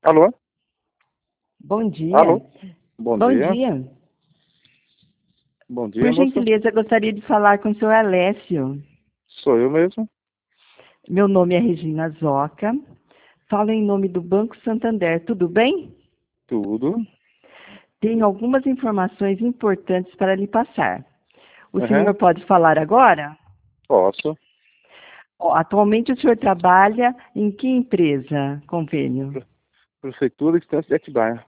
Alô? Bom dia. Alô? Bom Bom dia. dia. Bom dia, Por moça. gentileza, gostaria de falar com o senhor Alessio. Sou eu mesmo. Meu nome é Regina Zoca. Falo em nome do Banco Santander. Tudo bem? Tudo. Tenho algumas informações importantes para lhe passar. O senhor Uhum. pode falar agora? Posso. Ó, atualmente o senhor trabalha em que empresa, convênio? Prefeitura Estância de Atibaia.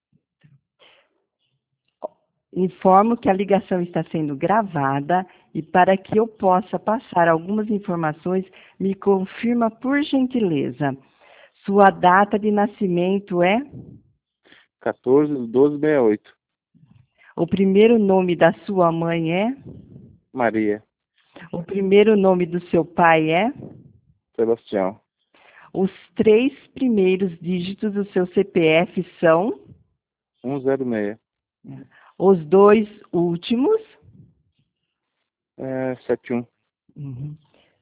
Informo que a ligação está sendo gravada e para que eu possa passar algumas informações, me confirma por gentileza. Sua data de nascimento é? 14/12/68. O primeiro nome da sua mãe é? Maria. O primeiro nome do seu pai é? Sebastião. Os três primeiros dígitos do seu CPF são? 106. Os dois últimos? 71. Uhum.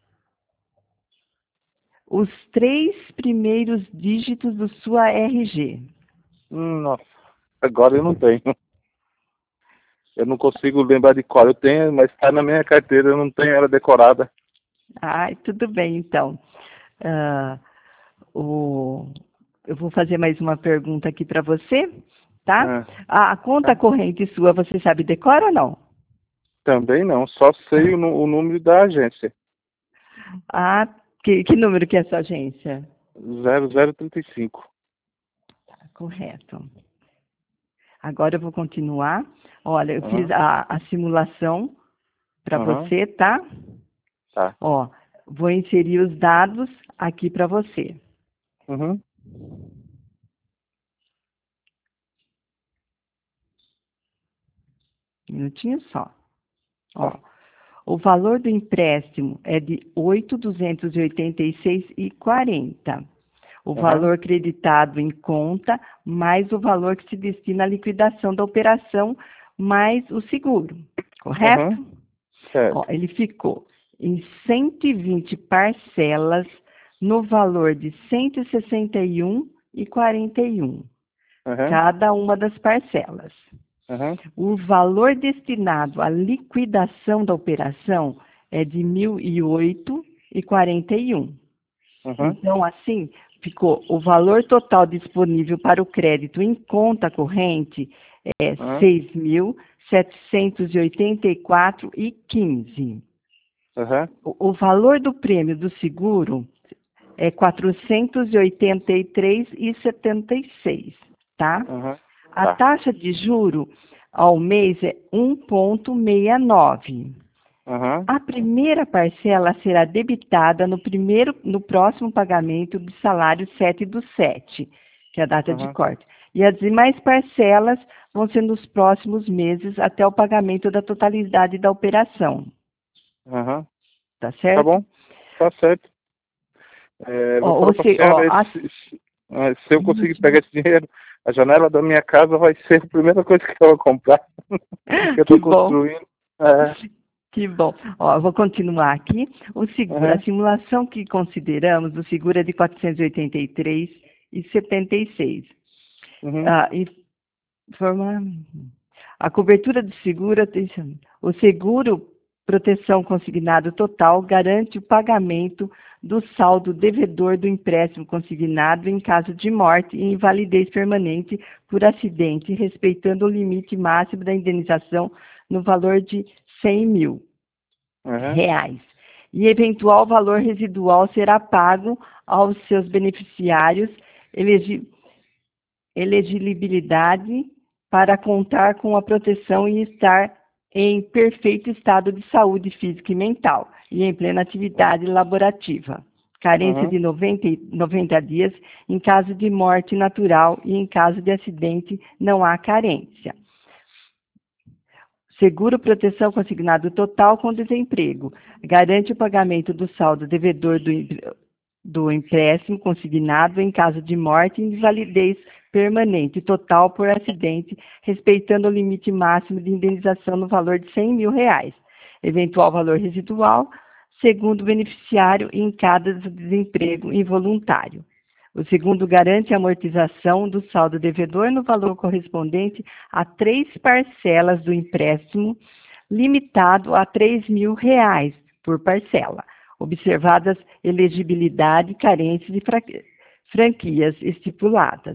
Os três primeiros dígitos do sua RG. Nossa. Agora eu não tenho. Eu não consigo lembrar de qual eu tenho, mas está na minha carteira, eu não tenho ela decorada. Ai, tudo bem, então. Ah, o... Eu vou fazer mais uma pergunta aqui para você, tá? Ah, A conta tá. corrente sua, você sabe decora ou não? Também não, só sei o número da agência. Ah, que número que é essa agência? 0035. Tá, correto. Agora eu vou continuar. Olha, eu fiz Aham. a simulação para Aham. você, tá? Tá. Ó, vou inserir os dados aqui para você. Uhum. Um minutinho só. Ó, Tá. o valor do empréstimo é de 8.286,40. O Aham. valor creditado em conta, mais o valor que se destina à liquidação da operação, mais o seguro. Aham. Correto? Ó, Certo. ele ficou em 120 parcelas no valor de 161,41, Aham. cada uma das parcelas. Aham. O valor destinado à liquidação da operação é de 1.008,41. Aham. Então, assim, ficou o valor total disponível para o crédito em conta corrente é Aham. 6.784,15. Aham. O valor do prêmio do seguro é 483,76, tá? Aham. A Tá. taxa de juro ao mês é 1,69. Aham. A primeira parcela será debitada no próximo pagamento do salário 7/7, que é a data de Aham. corte. E as demais parcelas vão ser nos próximos meses até o pagamento da totalidade da operação. Aham. Tá Tá certo? bom. Tá certo. Vou Ó, falar pra você, ó, senhora, se eu conseguir isso, pegar esse dinheiro, a janela da minha casa vai ser a primeira coisa que eu vou comprar. Que eu que tô bom. construindo. É. Que bom. Ó, eu vou continuar aqui. O seguro, a Aham. simulação que consideramos, o seguro é de 483,76. Uhum. Ah, informa, a cobertura do seguro, atenção, o seguro proteção consignado total garante o pagamento do saldo devedor do empréstimo consignado em caso de morte e invalidez permanente por acidente, respeitando o limite máximo da indenização no valor de 100 mil Aham. reais. E eventual valor residual será pago aos seus beneficiários, elegibilidade para contar com a proteção e estar em perfeito estado de saúde física e mental e em plena atividade laborativa. Carência Aham. de 90 dias, em caso de morte natural e em caso de acidente não há carência. Seguro proteção consignado total com desemprego. Garante o pagamento do saldo devedor do empréstimo consignado em caso de morte e invalidez permanente total por acidente, respeitando o limite máximo de indenização no valor de 100 mil reais. Eventual valor residual, segundo o beneficiário, em cada desemprego involuntário. O segundo garante a amortização do saldo devedor no valor correspondente a 3 parcelas do empréstimo, limitado a R$ 3.000 por parcela, observadas elegibilidade, carências e franquias estipuladas.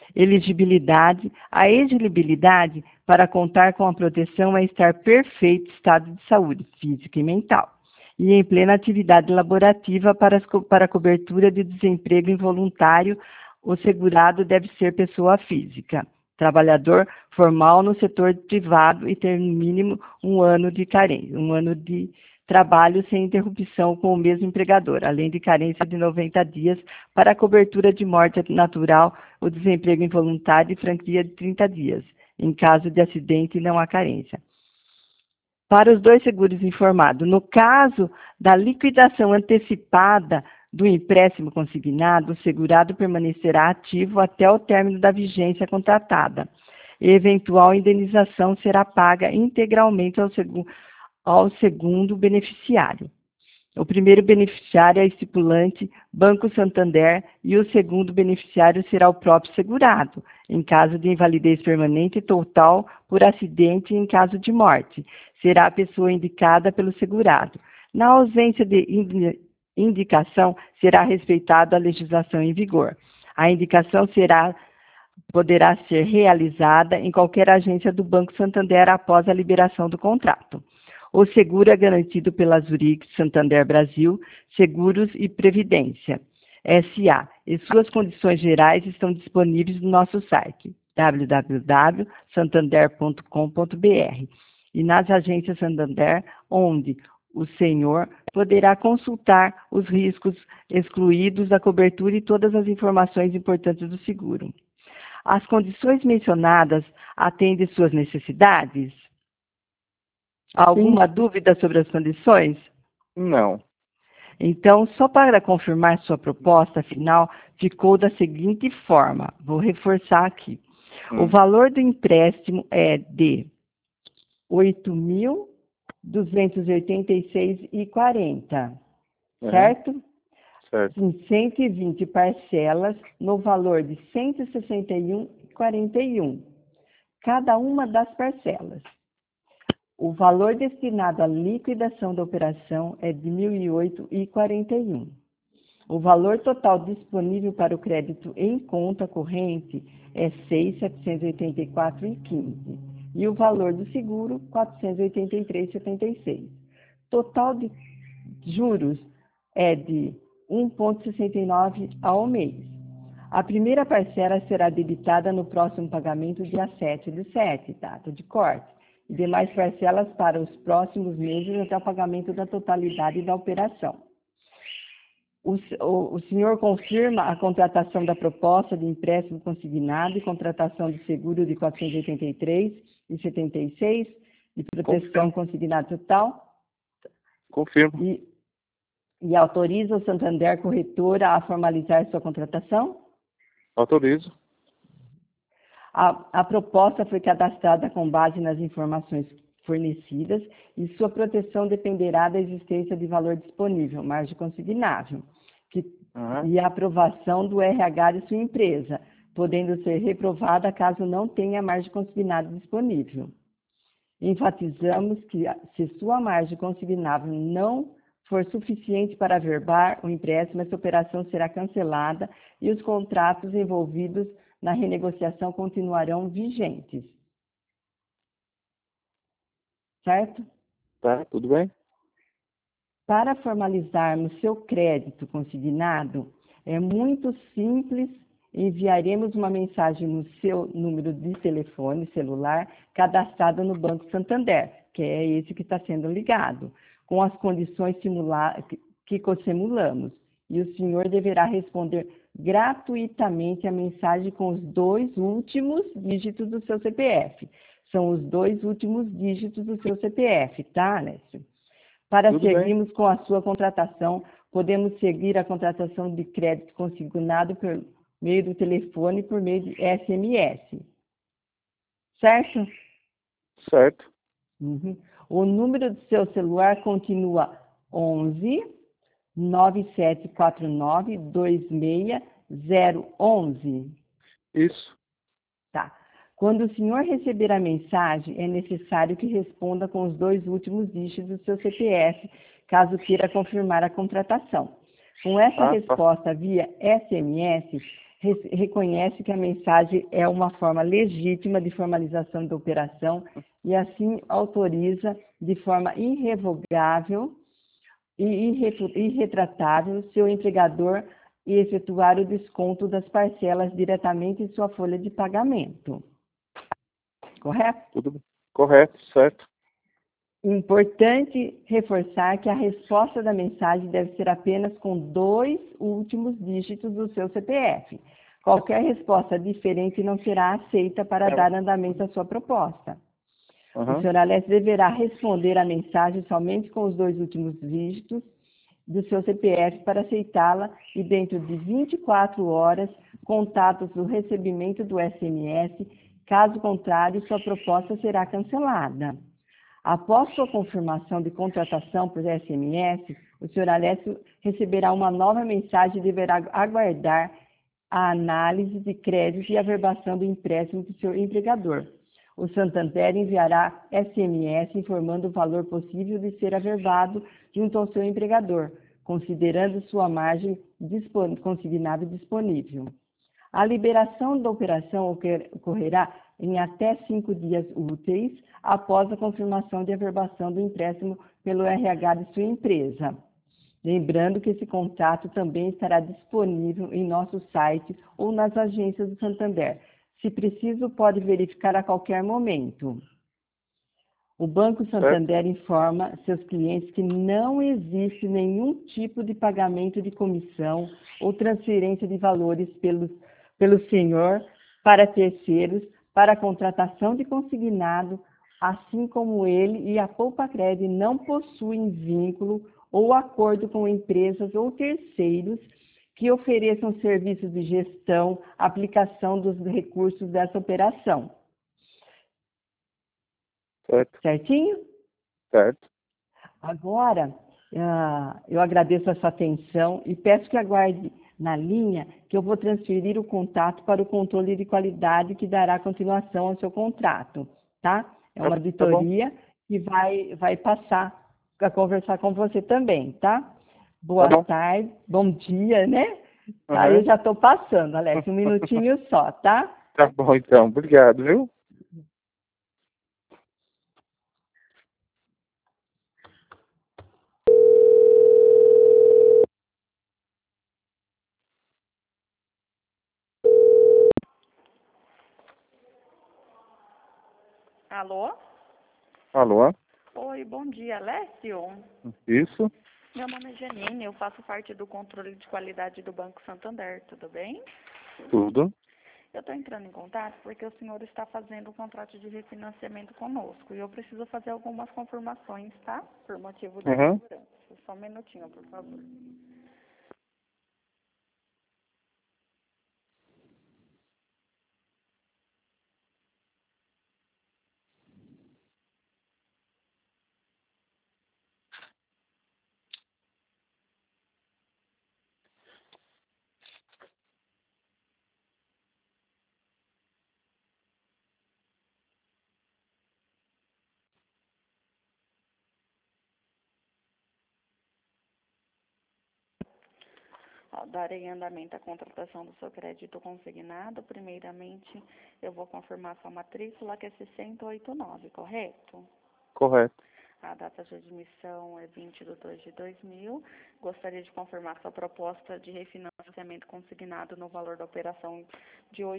A exigibilidade para contar com a proteção é estar perfeito estado de saúde física e mental e em plena atividade laborativa para a cobertura de desemprego involuntário. O segurado deve ser pessoa física, trabalhador formal no setor privado e ter no mínimo um ano de trabalho sem interrupção com o mesmo empregador, além de carência de 90 dias para a cobertura de morte natural, o desemprego involuntário e franquia de 30 dias. Em caso de acidente, não há carência. Para os dois seguros informados, no caso da liquidação antecipada do empréstimo consignado, o segurado permanecerá ativo até o término da vigência contratada. E eventual indenização será paga integralmente ao segundo beneficiário. O primeiro beneficiário é estipulante Banco Santander e o segundo beneficiário será o próprio segurado, em caso de invalidez permanente total por acidente e em caso de morte. Será a pessoa indicada pelo segurado. Na ausência de indicação, será respeitada a legislação em vigor. A indicação poderá ser realizada em qualquer agência do Banco Santander após a liberação do contrato. O seguro é garantido pela Zurich Santander Brasil, Seguros e Previdência, S.A., e suas condições gerais estão disponíveis no nosso site, www.santander.com.br, e nas agências Santander, onde o senhor poderá consultar os riscos excluídos da cobertura e todas as informações importantes do seguro. As condições mencionadas atendem suas necessidades? Alguma dúvida sobre as condições? Não. Então, só para confirmar sua proposta final, ficou da seguinte forma, vou reforçar aqui. O valor do empréstimo é de R$ 8.286,40, certo? Certo. Em 120 parcelas, no valor de R$ 161,41, cada uma das parcelas. O valor destinado à liquidação da operação é de R$ 1.008,41. O valor total disponível para o crédito em conta corrente é R$ 6.784,15. E o valor do seguro, R$ 483,76. Total de juros é de 1,69 ao mês. A primeira parcela será debitada no próximo pagamento dia 7/7, data de corte. E demais parcelas para os próximos meses até o pagamento da totalidade da operação. O senhor confirma a contratação da proposta de empréstimo consignado e contratação de seguro de R$ 483,76 de proteção consignada total? Confirmo. E autoriza o Santander Corretora a formalizar sua contratação? Autorizo. A proposta foi cadastrada com base nas informações fornecidas e sua proteção dependerá da existência de valor disponível, margem consignável, e a aprovação do RH de sua empresa, podendo ser reprovada caso não tenha margem consignada disponível. Enfatizamos que, se sua margem consignável não for suficiente para averbar o empréstimo, essa operação será cancelada e os contratos envolvidos na renegociação continuarão vigentes. Certo? Tá, tudo bem? Para formalizarmos seu crédito consignado, é muito simples, enviaremos uma mensagem no seu número de telefone celular cadastrado no Banco Santander, que é esse que está sendo ligado, com as condições que simulamos. E o senhor deverá responder gratuitamente a mensagem com os 2 últimos dígitos do seu CPF. São os 2 últimos dígitos do seu CPF, tá, Lécio? Para Tudo seguirmos com a sua contratação, podemos seguir a contratação de crédito consignado por meio do telefone e por meio de SMS. Certo? Certo. Uhum. O número do seu celular continua 11 9749 26 011? Isso. Tá. Quando o senhor receber a mensagem, é necessário que responda com os 2 últimos dígitos do seu CPF, caso queira confirmar a contratação. Com essa Tá. resposta via SMS, reconhece que a mensagem é uma forma legítima de formalização da operação e assim autoriza de forma irrevogável e irretratável seu empregador e efetuar o desconto das parcelas diretamente em sua folha de pagamento. Correto? Tudo correto, certo. Importante reforçar que a resposta da mensagem deve ser apenas com 2 últimos dígitos do seu CPF. Qualquer resposta diferente não será aceita para dar andamento à sua proposta. O senhor Alessio deverá responder a mensagem somente com os 2 últimos dígitos do seu CPF para aceitá-la e dentro de 24 horas, contatos do recebimento do SMS. Caso contrário, sua proposta será cancelada. Após sua confirmação de contratação por SMS, o senhor Alessio receberá uma nova mensagem e deverá aguardar a análise de crédito e averbação do empréstimo do seu empregador. O Santander enviará SMS informando o valor possível de ser averbado junto ao seu empregador, considerando sua margem consignada disponível. A liberação da operação ocorrerá em até 5 dias úteis após a confirmação de averbação do empréstimo pelo RH de sua empresa. Lembrando que esse contrato também estará disponível em nosso site ou nas agências do Santander. Se preciso, pode verificar a qualquer momento. O Banco Santander informa seus clientes que não existe nenhum tipo de pagamento de comissão ou transferência de valores pelo senhor para terceiros para a contratação de consignado, assim como ele e a Poupa-Cred não possuem vínculo ou acordo com empresas ou terceiros que ofereçam serviços de gestão, aplicação dos recursos dessa operação. Certo. Certinho? Certo. Agora, eu agradeço a sua atenção e peço que aguarde na linha que eu vou transferir o contato para o controle de qualidade que dará continuação ao seu contrato, tá? É uma auditoria que vai passar a conversar com você também, tá? Boa tarde, bom dia, né? Tá, eu já estou passando, Alex, 1 minutinho só, tá? Tá bom, então. Obrigado, viu? Alô? Alô? Oi, bom dia, Alessio. Isso? Meu nome é Janine, eu faço parte do controle de qualidade do Banco Santander, tudo bem? Tudo. Eu estou entrando em contato porque o senhor está fazendo um contrato de refinanciamento conosco e eu preciso fazer algumas confirmações, tá? Por motivo de segurança. Só um minutinho, por favor. Darei andamento à contratação do seu crédito consignado. Primeiramente, eu vou confirmar sua matrícula, que é 6089, correto? Correto. A data de admissão é 20/2/2000. Gostaria de confirmar sua proposta de refinanciamento consignado no valor da operação de R$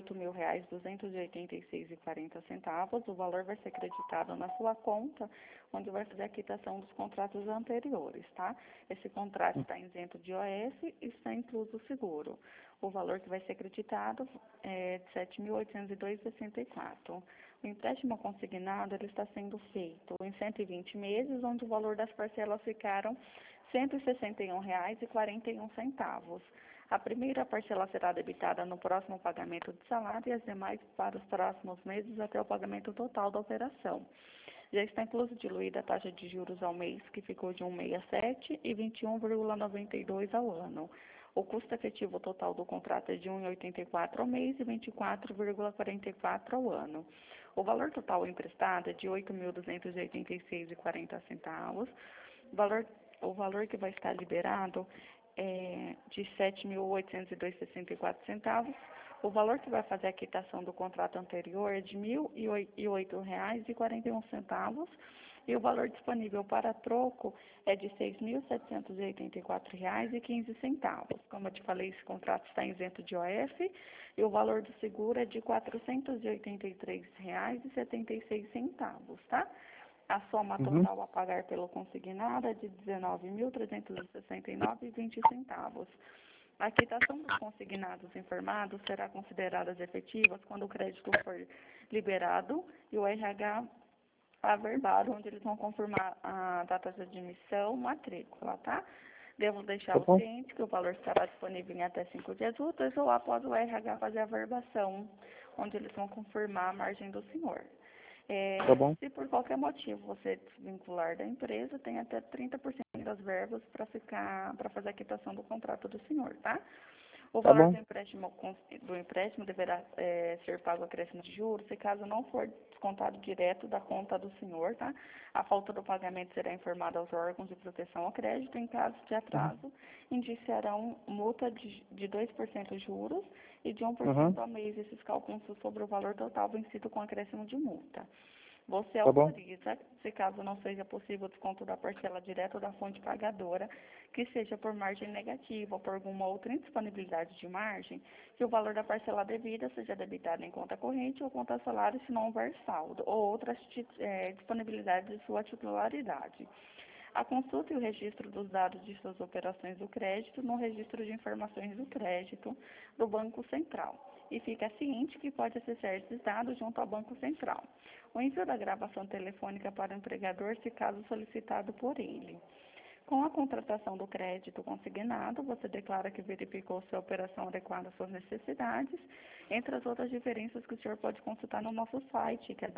8.286,40. O valor vai ser creditado na sua conta, onde vai fazer a quitação dos contratos anteriores, tá? Esse contrato está isento de IOS e está incluso o seguro. O valor que vai ser creditado é de R$ 7.802,64. O empréstimo consignado ele está sendo feito em 120 meses, onde o valor das parcelas ficaram R$ 161,41. A primeira parcela será debitada no próximo pagamento de salário e as demais para os próximos meses até o pagamento total da operação. Já está incluso diluída a taxa de juros ao mês, que ficou de 1,67 e 21,92 ao ano. O custo efetivo total do contrato é de R$ 1,84 ao mês e R$ 24,44 ao ano. O valor total emprestado é de R$ 8.286,40. O valor que vai estar liberado é de R$ 7.802,64. O valor que vai fazer a quitação do contrato anterior é de R$ 1.008,41. E o valor disponível para troco é de R$ 6.784,15. Como eu te falei, esse contrato está isento de OF e o valor do seguro é de R$ 483,76, tá? A soma total a pagar pelo consignado é de R$ 19.369,20. A quitação dos consignados informados será considerada efetivas quando o crédito for liberado e o RH averbado, onde eles vão confirmar a data de admissão, matrícula, tá? Devo deixar o ciente que o valor estará disponível em até 5 dias úteis ou após o RH fazer a verbação, onde eles vão confirmar a margem do senhor. Se por qualquer motivo você desvincular da empresa, tem até 30% das verbas para fazer a quitação do contrato do senhor, tá? O valor do empréstimo deverá ser pago acréscimo de juros, se caso não for descontado direto da conta do senhor, tá? A falta do pagamento será informada aos órgãos de proteção ao crédito. Em caso de atraso, indiciarão multa de 2% juros e de 1% ao mês. Esses cálculos sobre o valor total vencido com acréscimo de multa. Você autoriza, se caso não seja possível o desconto da parcela direto da fonte pagadora, que seja por margem negativa ou por alguma outra indisponibilidade de margem, que o valor da parcela devida seja debitado em conta corrente ou conta salário se não houver saldo, ou outras disponibilidades de sua titularidade. A consulta e o registro dos dados de suas operações do crédito no registro de informações do crédito do Banco Central. E fica ciente que pode acessar esses dados junto ao Banco Central. O envio da gravação telefônica para o empregador, se caso solicitado por ele. Com a contratação do crédito consignado, você declara que verificou se a operação adequada às suas necessidades, entre as outras diferenças que o senhor pode consultar no nosso site, que é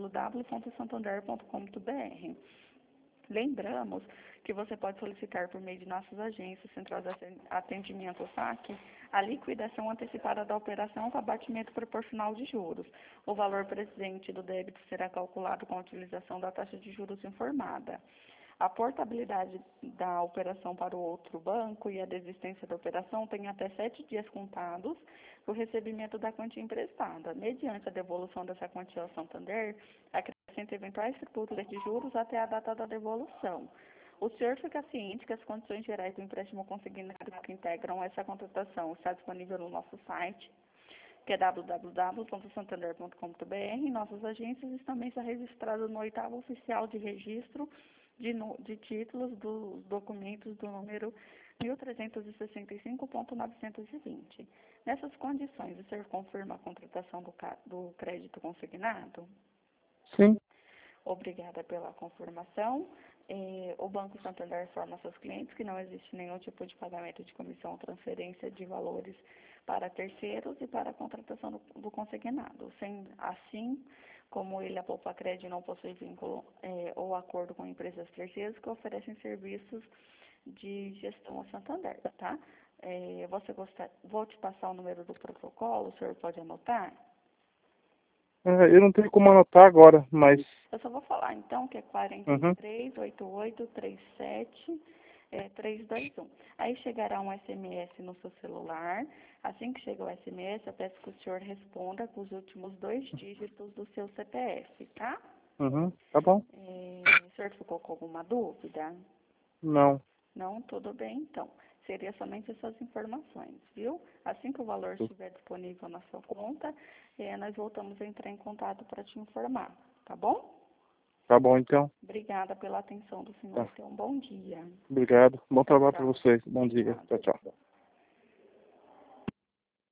www.santander.com.br. Lembramos que você pode solicitar por meio de nossas agências, Central de Atendimento SAC, a liquidação antecipada da operação com abatimento proporcional de juros. O valor presente do débito será calculado com a utilização da taxa de juros informada. A portabilidade da operação para o outro banco e a desistência da operação tem até 7 dias contados do recebimento da quantia emprestada. Mediante a devolução dessa quantia ao Santander, acrescenta eventuais tributos de juros até a data da devolução. O senhor fica ciente que as condições gerais do empréstimo consignado que integram essa contratação está disponível no nosso site, que é www.santander.com.br. Nossas agências também estão registradas no 8º oficial de registro de títulos dos documentos do número 1365.920. Nessas condições, o senhor confirma a contratação do crédito consignado? Sim. Obrigada pela confirmação. O Banco Santander informa seus clientes que não existe nenhum tipo de pagamento de comissão ou transferência de valores para terceiros e para a contratação do consignado. Assim como ele, a Poupa Crédito, não possui vínculo ou acordo com empresas terceiras que oferecem serviços de gestão ao Santander, tá? Vou te passar o número do protocolo, o senhor pode anotar? Eu não tenho como anotar agora, mas... Eu só vou falar, então, que é 438837-321. Aí chegará um SMS no seu celular. Assim que chega o SMS, eu peço que o senhor responda com os últimos 2 dígitos do seu CPF, tá? Tá bom. O senhor ficou com alguma dúvida? Não. Não? Tudo bem, então. Seria somente essas informações, viu? Assim que o valor estiver disponível na sua conta, nós voltamos a entrar em contato para te informar, tá bom? Tá bom, então. Obrigada pela atenção do senhor. Tenha um bom dia. Obrigado. Bom trabalho para Tchau. vocês. Bom dia. Obrigada. Tchau, tchau.